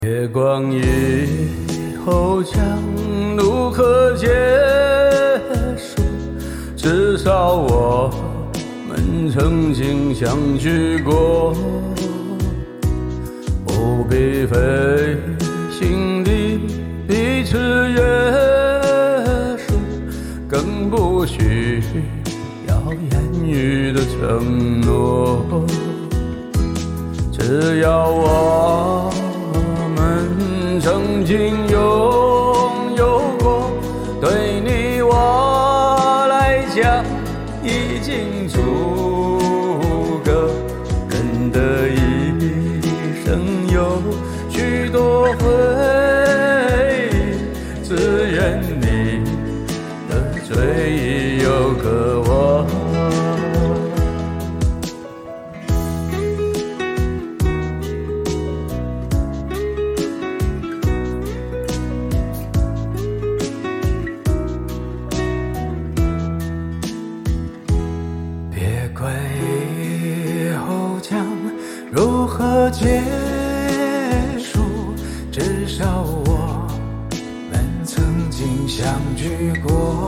月光以后将如何结束？至少我们曾经相聚过，不必费心地彼此约束，更不需要言语的承诺。只要我们曾经拥有过，对你我来讲已经足够。人的一生有许多回忆，只愿你的追忆有个我。怪以后将如何结束？至少我们曾经相聚过，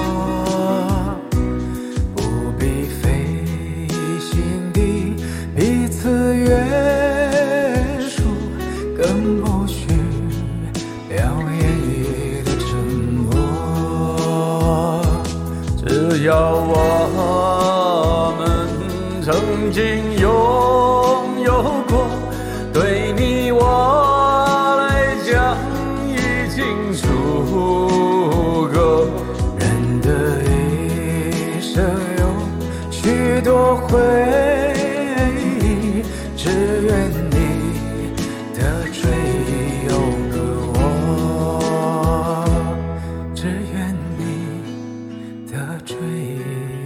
不必费心地彼此约束，更不需要言语的承诺。只要我们曾经拥有过，对你我来讲已经足够。人的一生有许多回忆，只愿你的追忆有个我，只愿你的追忆